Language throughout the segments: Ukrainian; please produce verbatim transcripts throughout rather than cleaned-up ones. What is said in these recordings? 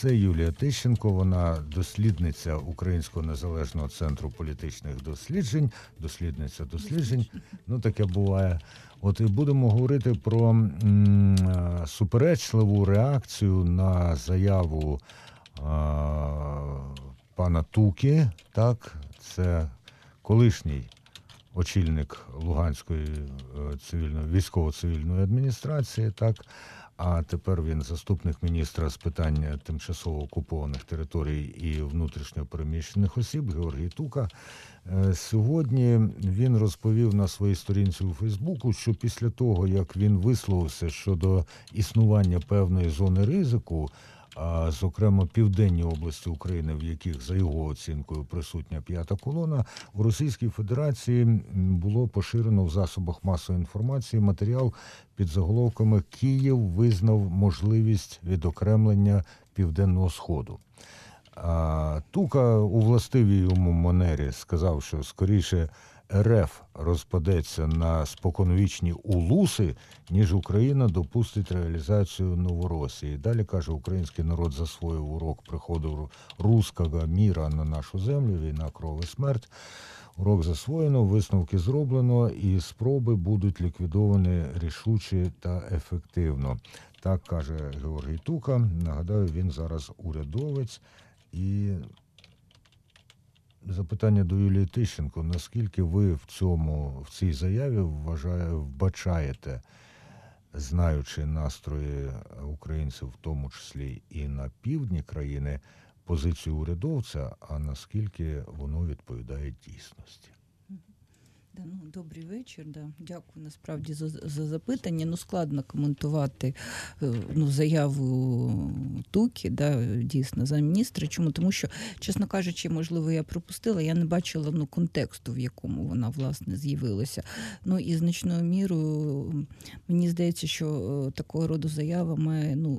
Це Юлія Тищенко, вона дослідниця Українського незалежного центру політичних досліджень, дослідниця досліджень, ну таке буває. От і будемо говорити про м, суперечливу реакцію на заяву а, пана Туки, так, це колишній очільник Луганської цивільної, військово-цивільної адміністрації, так, а тепер він заступник міністра з питань тимчасово окупованих територій і внутрішньо переміщених осіб Георгій Тука. Сьогодні він розповів на своїй сторінці у Фейсбуку, що після того, як він висловився щодо існування певної зони ризику, а, зокрема, південні області України, в яких, за його оцінкою, присутня п'ята колона, у Російській Федерації було поширено в засобах масової інформації матеріал під заголовками «Київ визнав можливість відокремлення Південного Сходу». А Тука у властивій йому манері сказав, що скоріше РФ розпадеться на споконвічні улуси, ніж Україна допустить реалізацію Новоросії. Далі каже, український народ засвоїв урок приходу руського міра на нашу землю, війна, кров і смерть. Урок засвоєно, висновки зроблено, і спроби будуть ліквідовані рішуче та ефективно. Так каже Георгій Тука. Нагадаю, він зараз урядовець. І запитання до Юлії Тищенко. Наскільки ви в цьому, в цій заяві вважає, вбачаєте, знаючи настрої українців, в тому числі і на півдні країни, позицію урядовця, а наскільки воно відповідає дійсності? Да, ну, добрий вечір. Да. Дякую насправді за, за запитання. Ну, складно коментувати ну, заяву Туки, да, дійсно, за міністра. Чому? Тому що, чесно кажучи, можливо, я пропустила, я не бачила ну, контексту, в якому вона, власне, з'явилася. Ну, і значною мірою, мені здається, що такого роду заява має, ну,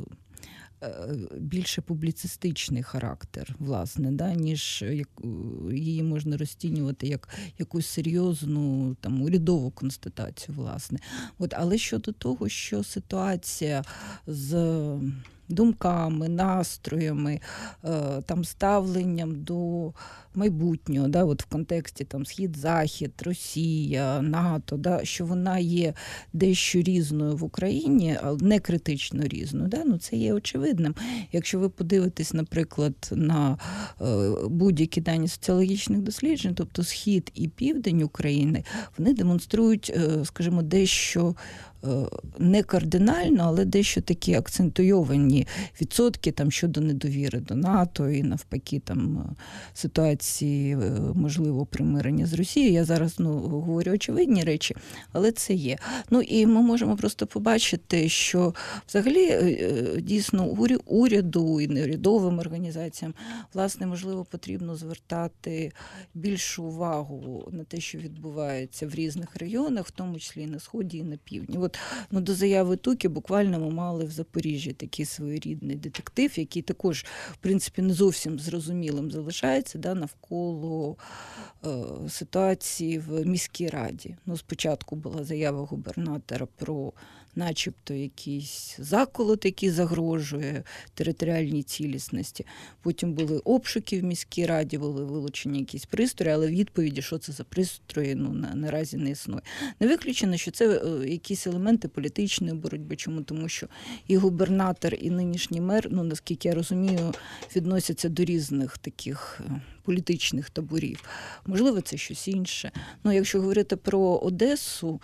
більше публіцистичний характер, власне, да, ніж як, її можна розцінювати як якусь серйозну там, урядову констатацію, власне. От, але щодо того, що ситуація з думками, настроями, там, ставленням до майбутнього, да, от в контексті там, Схід-Захід, Росія, НАТО, да, що вона є дещо різною в Україні, але не критично різною. Да, ну, це є очевидним. Якщо ви подивитесь, наприклад, на будь-які дані соціологічних досліджень, тобто Схід і Південь України, вони демонструють, скажімо, дещо не кардинально, але дещо такі акцентуйовані відсотки там, щодо недовіри до НАТО і навпаки там, ситуації можливо примирення з Росією. Я зараз ну, говорю очевидні речі, але це є. Ну і ми можемо просто побачити, що взагалі дійсно уряду і неурядовим організаціям власне можливо потрібно звертати більшу увагу на те, що відбувається в різних регіонах, в тому числі і на Сході, і на Півдні. От, ну, до заяви Туки буквально ми мали в Запоріжжі такий своєрідний детектив, який також, в принципі, не зовсім зрозумілим залишається да, навколо е, ситуації в міській раді. Ну, спочатку була заява губернатора про начебто якийсь заколот, який загрожує територіальній цілісності. Потім були обшуки в міській раді, були вилучені якісь пристрої, але відповіді, що це за пристрої, ну, на, наразі не існує. Не виключено, що це е, якісь елементи політичної боротьби. Чому? Тому що і губернатор, і нинішній мер, ну, наскільки я розумію, відносяться до різних таких політичних таборів. Можливо, це щось інше. Ну, якщо говорити про Одесу,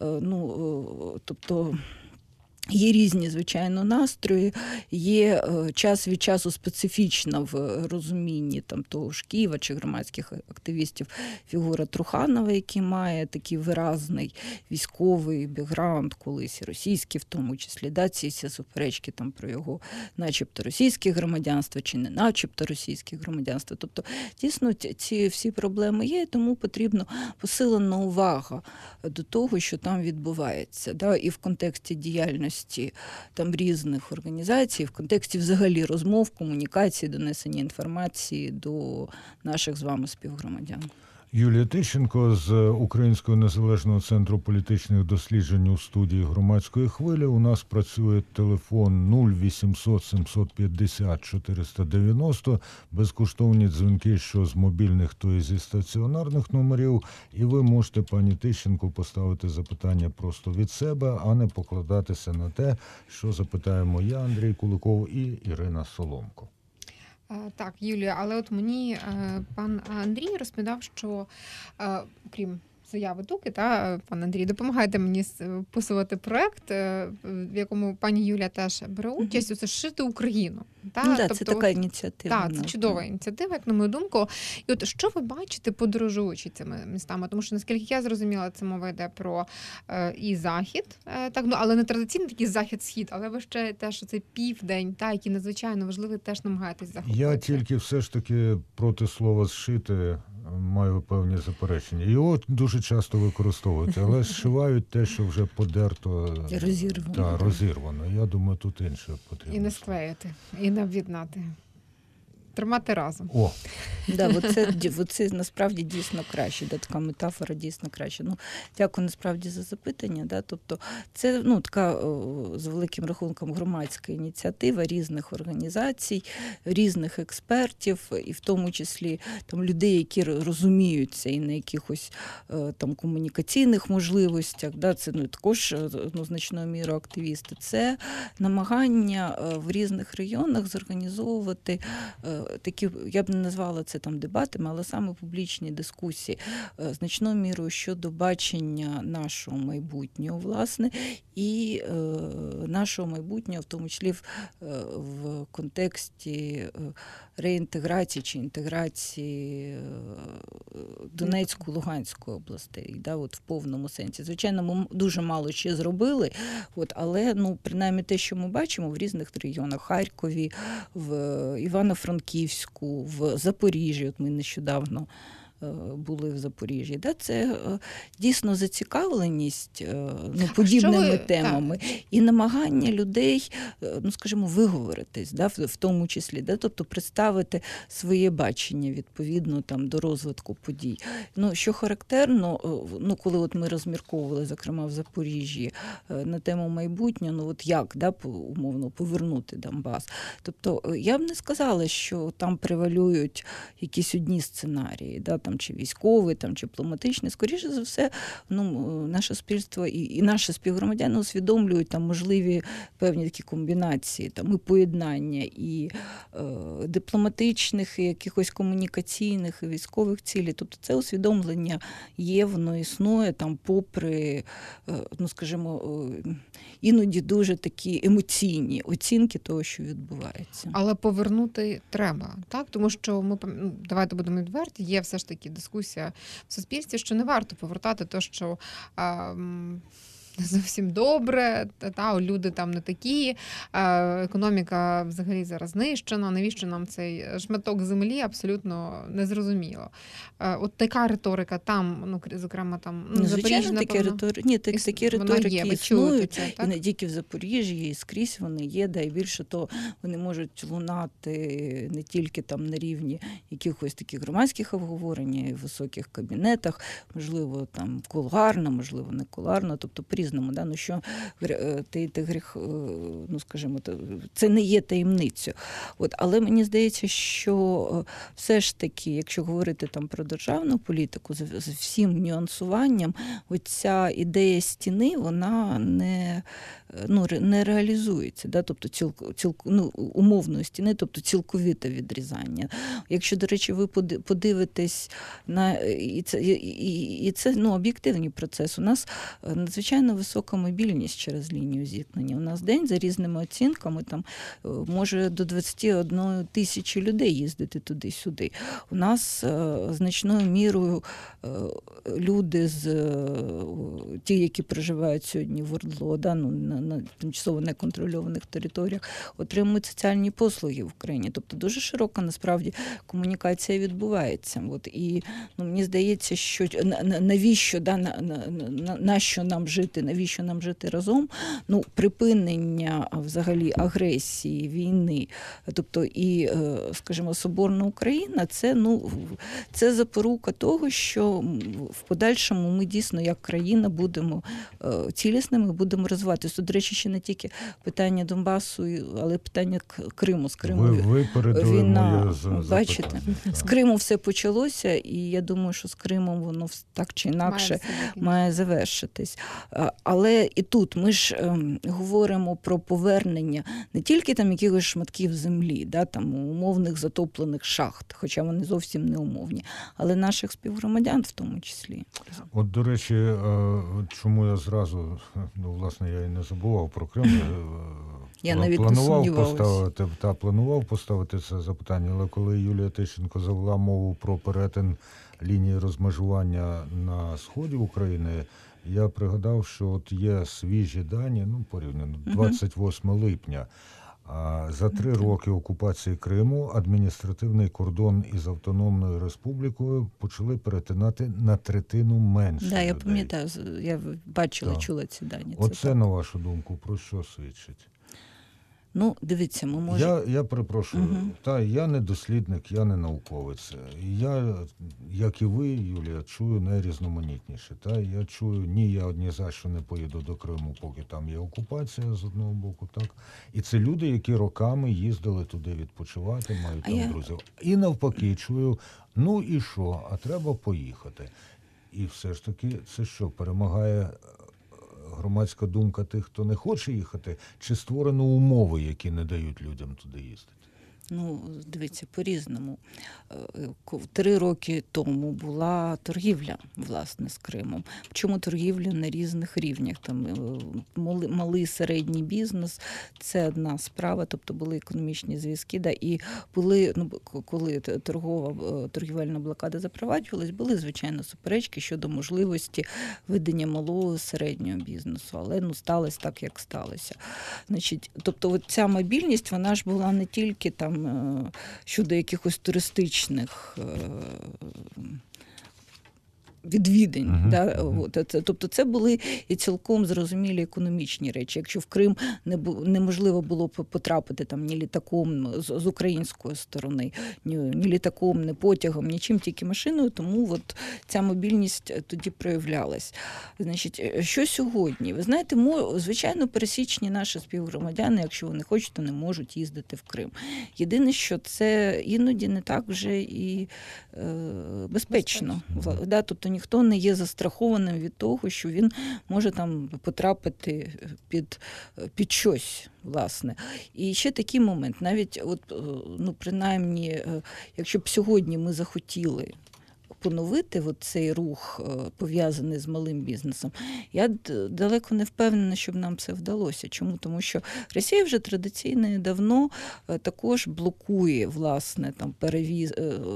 ну, тобто є різні, звичайно, настрої, є час від часу специфічна в розумінні там, того ж Києва чи громадських активістів фігура Труханова, який має такий виразний військовий бекграунд, колись російський в тому числі, да, ці всі суперечки там, про його начебто російське громадянство чи не начебто російське громадянство. Тобто, дійсно, ці всі проблеми є, тому потрібно посилена увага до того, що там відбувається. Да, і в контексті діяльності там різних організацій, в контексті взагалі розмов, комунікації, донесення інформації до наших з вами співгромадян. Юлія Тищенко з Українського незалежного центру політичних досліджень у студії Громадської хвилі. У нас працює телефон нуль вісімсот сімсот п'ятдесят чотириста дев'яносто, безкоштовні дзвінки що з мобільних, то і зі стаціонарних номерів. І ви можете, пані Тищенко, поставити запитання просто від себе, а не покладатися на те, що запитаємо я, Андрій Куликов, і Ірина Соломко. Так, Юлія, але от мені пан Андрій розповідав, що крім заяви Дуки, та, пан Андрій, допомагайте мені вписувати проект, в якому пані Юлія теж бере участь, mm-hmm. це «Шити Україну». Та? Ну, да, тобто, це така ініціатива. Так, це чудова ініціатива, як на мою думку. І от що ви бачите, подорожуючи цими містами? Тому що, наскільки я зрозуміла, це мова йде про е, і захід, е, так, ну, але не традиційний такий захід-схід, але ви ще теж, що це південь, та, який надзвичайно важливий, теж намагаєтесь захопити. Я тільки все ж таки проти слова «зшити» маю певні заперечення. Його дуже часто використовують, але зшивають те, що вже подерто, розірвано. Та, розірвано. Я думаю, тут інше потрібно. І не склеїти, і не об'єднати. Тримати разом. О! Да, оце, оце насправді дійсно краще, да, така метафора дійсно краще. Ну, дякую насправді за запитання. Да, тобто це ну, така о, з великим рахунком громадська ініціатива різних організацій, різних експертів, і в тому числі там, людей, які розуміються і на якихось там, комунікаційних можливостях. Да, це ну, також ну, значною мірою активісти. Це намагання в різних районах зорганізовувати такі, я б не назвала це там дебатами, але саме публічні дискусії значною мірою щодо бачення нашого майбутнього, власне, і е, нашого майбутнього, в тому числі в, в контексті реінтеграції чи інтеграції Донецької, Луганської областей, да, от в повному сенсі. Звичайно, ми дуже мало ще зробили, от, але ну, принаймні те, що ми бачимо в різних регіонах, Харкові, в Івано-Франківську, в Запоріжжі, от ми нещодавно були в Запоріжжі. Да? Це дійсно зацікавленість ну, подібними ви... темами так. І намагання людей, ну, скажімо, виговоритись, да? в, в тому числі, да? Тобто представити своє бачення відповідно там, до розвитку подій. Ну, що характерно, ну, коли от ми розмірковували, зокрема, в Запоріжжі на тему майбутнього, ну, от як, да, умовно, повернути Донбас. Тобто, я б не сказала, що там превалюють якісь одні сценарії, да? Там, чи військовий, там, чи дипломатичний, скоріше за все, ну, наше суспільство і, і наші співгромадяни усвідомлюють там можливі певні такі комбінації, там, і поєднання, і е, дипломатичних, і якихось комунікаційних, і військових цілей. Тобто це усвідомлення є, воно існує, там, попри, е, ну, скажімо, е, іноді дуже такі емоційні оцінки того, що відбувається. Але повернути треба, так? Тому що ми, ну, давайте будемо відверті, є все ж таки дискусія в суспільстві, що не варто повертати те, що а, не зовсім добре, та, люди там не такі, економіка взагалі зараз знищена, навіщо нам цей шматок землі, абсолютно незрозуміло. От така риторика там, ну, зокрема, там, ну, Запоріжжя, напевно, такі риторики, ні, так, такі риторики є, існують, це, і не тільки в Запоріжжі, і скрізь вони є, да, і більше того, вони можуть лунати не тільки там на рівні якихось таких громадських обговорень, і в високих кабінетах, можливо, там кулуарно, можливо, не кулуарно, тобто по-різному, да, ну що ти, ти гріх, ну, скажімо, це не є таємницею. От, але мені здається, що все ж таки, якщо говорити там про державну політику, з, з всім нюансуванням, оця ідея стіни, вона не, ну, не реалізується, да, тобто ціл, ціл, ну, умовної стіни, тобто цілковите відрізання. Якщо, до речі, ви подивитесь на, і це, і, і це ну, об'єктивний процес, у нас надзвичайно висока мобільність через лінію зіткнення. У нас день за різними оцінками там може до двадцять одна тисячі людей їздити туди-сюди. У нас е, значною мірою е, люди з е, ті, які проживають сьогодні в ОРДЛО, да, ну, на, на тимчасово неконтрольованих територіях, отримують соціальні послуги в Україні. Тобто дуже широка насправді комунікація відбувається. От, і ну, мені здається, що навіщо, да, на, на, на, на що нам жити жити, навіщо нам жити разом? Ну, припинення взагалі агресії, війни, тобто і, скажімо, соборна Україна, це, ну, це запорука того, що в подальшому ми дійсно як країна будемо цілісними, будемо розвиватися. Тут, до речі, ще не тільки питання Донбасу, але питання Криму. З Криму ви, ви війна, моє бачите, запитання. з Криму все почалося, і я думаю, що з Кримом воно так чи інакше має, має завершитись. Але і тут ми ж ем, говоримо про повернення не тільки там якихось шматків землі, да, там умовних затоплених шахт, хоча вони зовсім не умовні, але наших співгромадян в тому числі. От, до речі, чому я зразу, ну, власне, я і не забував про Крим, я навіть планував поставити, та, планував поставити це запитання, але коли Юлія Тищенко завела мову про перетин лінії розмежування на сході України, я пригадав, що от є свіжі дані, ну, порівняно, двадцять восьмого липня. А за три роки окупації Криму адміністративний кордон із Автономною Республікою почали перетинати на третину менше. Да, я людей. пам'ятаю, я бачила, так. чула ці дані. Оце, це на вашу думку, про що свідчить? Ну, дивіться, ми можемо... Я, я перепрошую, угу. та, я не дослідник, я не науковець. Я, як і ви, Юлія, чую найрізноманітніше. Та, я чую, ні, я ні за що не поїду до Криму, поки там є окупація з одного боку. Так. І це люди, які роками їздили туди відпочивати, мають а там я... друзів. І навпаки, чую, ну і що, а треба поїхати. І все ж таки, це що, перемагає громадська думка тих, хто не хоче їхати, чи створено умови, які не дають людям туди їздити? Ну, дивіться, по-різному. Три роки тому була торгівля, власне, з Кримом. Чому торгівля на різних рівнях? Там малий, середній бізнес – це одна справа, тобто були економічні зв'язки, да, і були, ну, коли торгова, торгівельна блокада запроваджувалась, були, звичайно, суперечки щодо можливості ведення малого, середнього бізнесу, але, ну, сталося так, як сталося. Значить, тобто, от ця мобільність, вона ж була не тільки там щодо якихось туристичних відвідин. Uh-huh. Да? Uh-huh. Тобто це були і цілком зрозумілі економічні речі. Якщо в Крим не бу, неможливо було потрапити там ні літаком з, з української сторони, ні, ні літаком, ні потягом, нічим, тільки машиною, тому от ця мобільність тоді проявлялась. Значить, що сьогодні? Ви знаєте, мо, звичайно, пересічні наші співгромадяни, якщо вони хочуть, то не можуть їздити в Крим. Єдине, що це іноді не так вже і е, безпечно. безпечно. Да? Тобто ніхто не є застрахованим від того, що він може там потрапити під, під щось, власне. І ще такий момент, навіть, от, ну, принаймні, якщо б сьогодні ми захотіли поновити от цей рух, пов'язаний з малим бізнесом, я далеко не впевнена, щоб нам це вдалося. Чому? Тому що Росія вже традиційно і давно також блокує, власне, там, перевіз,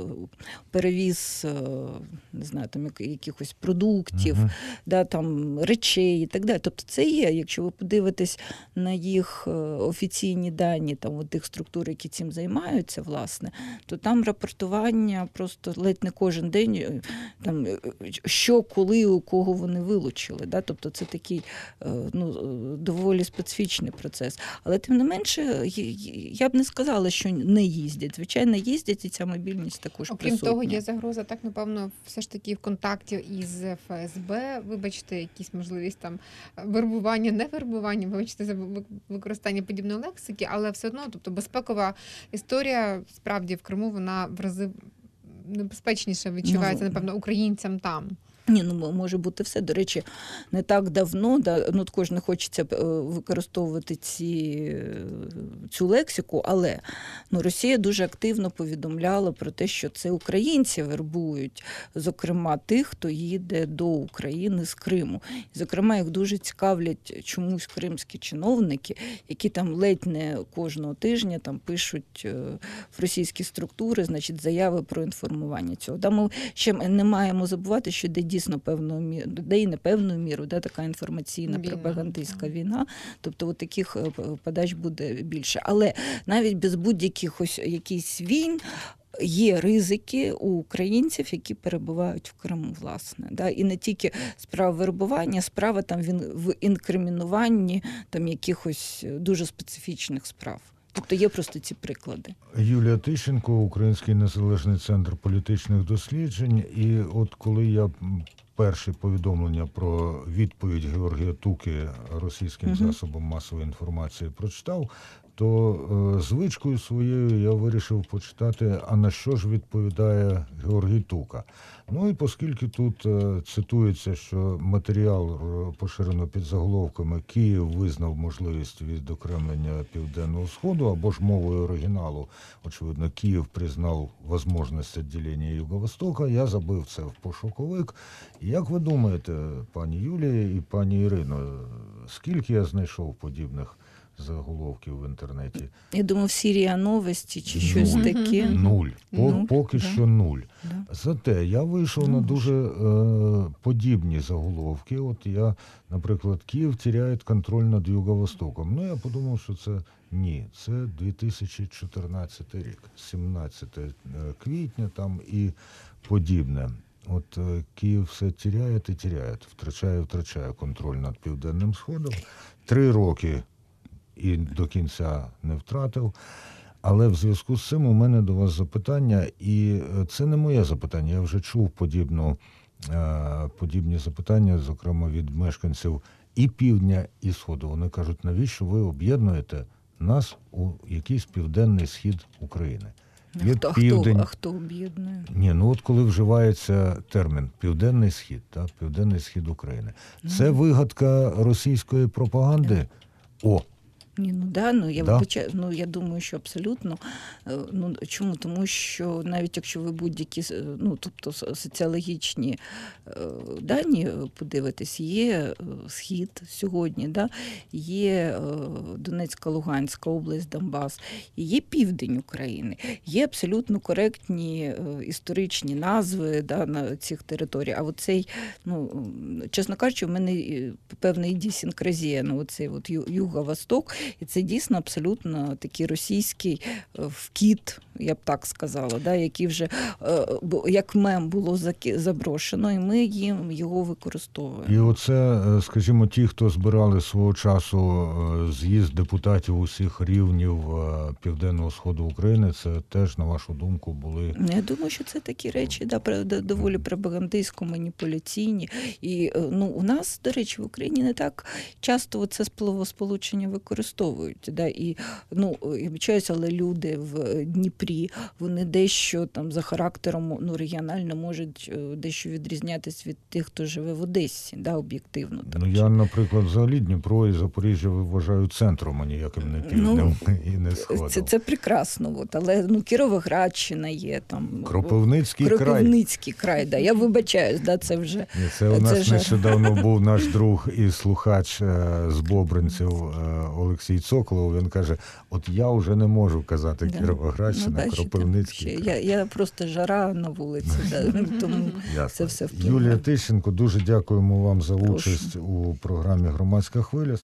перевіз, не знаю, там, якихось продуктів, uh-huh. да, там, речей і так далі. Тобто це є, якщо ви подивитесь на їх офіційні дані, там, от тих структур, які цим займаються, власне, то там рапортування просто ледь не кожен день, там, що, коли, у кого вони вилучили. Да? Тобто це такий, ну, доволі специфічний процес. Але тим не менше, я б не сказала, що не їздять. Звичайно, їздять, і ця мобільність також Окрім присутня. того, є загроза, так, напевно, все ж таки в контакті із еф ес бе, вибачте, якісь можливість там вербування, не вербування, вибачте за використання подібної лексики, але все одно, тобто безпекова історія, справді, в Криму, вона в рази небезпечніше відчувається, ну, напевно, українцям там. Ні, ну, може бути все. До речі, не так давно, да, ну, також не хочеться використовувати ці, цю лексику, але, ну, Росія дуже активно повідомляла про те, що це українці вербують, зокрема, тих, хто їде до України з Криму. І, зокрема, їх дуже цікавлять чомусь кримські чиновники, які там ледь не кожного тижня там пишуть в російські структури, значить, заяви про інформування цього. Да, ми ще не маємо забувати, що де дійсно певною мірою, де і не певною мірою, де така інформаційна війна, пропагандистська війна. Тобто от таких подач буде більше. Але навіть без будь-яких ось якихось війн є ризики у українців, які перебувають в Криму, власне. Да? І не тільки справа вербування, справа там він в інкримінуванні там якихось дуже специфічних справ. Тобто є просто ці приклади. Юлія Тищенко, Український незалежний центр політичних досліджень. І от коли я перші повідомлення про відповідь Георгія Туки російським Мгм. засобам масової інформації прочитав, то е, звичкою своєю я вирішив почитати, а на що ж відповідає Георгій Тука. Ну і оскільки тут е, цитується, що матеріал е, поширено під заголовками «Київ визнав можливість відокремлення Південного Сходу» або ж мовою оригіналу, очевидно, «Київ признав можливість відділення Юго-Востока», я забив це в пошуковик. І як ви думаєте, пані Юлія і пані Ірино, скільки я знайшов подібних заголовків в інтернеті? Я думаю, в Сірія новості чи щось Нуль. таке. Нуль. По, Ну, поки да. що нуль. Да. Зате я вийшов Ну, на дуже е, подібні заголовки. От я, наприклад, Київ теряє контроль над Юго-Востоком. Ну, я подумав, що це ні. Це дві тисячі чотирнадцятий рік, сімнадцяте квітня там і подібне. От е, Київ все теряє і теряє, втрачає, втрачає контроль над Південним Сходом. Три роки і до кінця не втратив. Але в зв'язку з цим у мене до вас запитання, і це не моє запитання, я вже чув подібну, е, подібні запитання, зокрема від мешканців і півдня, і сходу. Вони кажуть, навіщо ви об'єднуєте нас у якийсь південний схід України? А Від хто, південь... а хто об'єднує? Ні, ну от коли вживається термін «південний схід», так, «південний схід України», це вигадка російської пропаганди? О, Ні, ну да, ну я Да. вибачаю, ну я думаю, що абсолютно. Е, Ну чому? Тому що навіть якщо ви будь-які е, ну тобто со- соціологічні е, дані подивитесь, є е, схід сьогодні, да, є е, Донецька, Луганська область, Донбас, і є південь України, є абсолютно коректні е, історичні назви, да, на цих територіях. А оцей, ну м, чесно кажучи, в мене е, певна ідіосінкразія на оцей от ю- Юго-Восток. І це дійсно абсолютно такий російський е, вкіт, я б так сказала, да, який вже е, бо- як мем було заки- заброшено, і ми їм його використовуємо. і оце, е, скажімо, ті, хто збирали свого часу е, з'їзд депутатів усіх рівнів е, Південного Сходу України, це теж, на вашу думку, були... Ну, я думаю, що це такі речі да, пр- д- доволі пропагандистсько-маніпуляційні. І е, ну, у нас, до речі, в Україні не так часто це словосполучення використовують. Да? І, ну, я вибачаюся, але люди в Дніпрі, вони дещо там за характером ну, регіонально можуть е, дещо відрізнятися від тих, хто живе в Одесі, да, об'єктивно. Так, Ну, я, наприклад, взагалі Дніпро і Запоріжжя вважаю центром, а ніяким не півднем і не сходом. Це, це прекрасно, от, але ну, Кіровоградщина є, там, Кропивницький край. Кропивницький край, да. Я вибачаюсь, да, це вже... Ні, це у Це нас ж- нещодавно був наш друг і слухач е, з Бобринців е, Олексій Цоколов. Він каже, от я вже не можу казати Да. Кіровоградщина, бачите, Кропивницький ще край. Я, я просто жара на вулиці, да, ну, тому Ясно. це все впливає. Юлія Тищенко, дуже дякуємо вам за Прошу. участь у програмі «Громадська хвиля».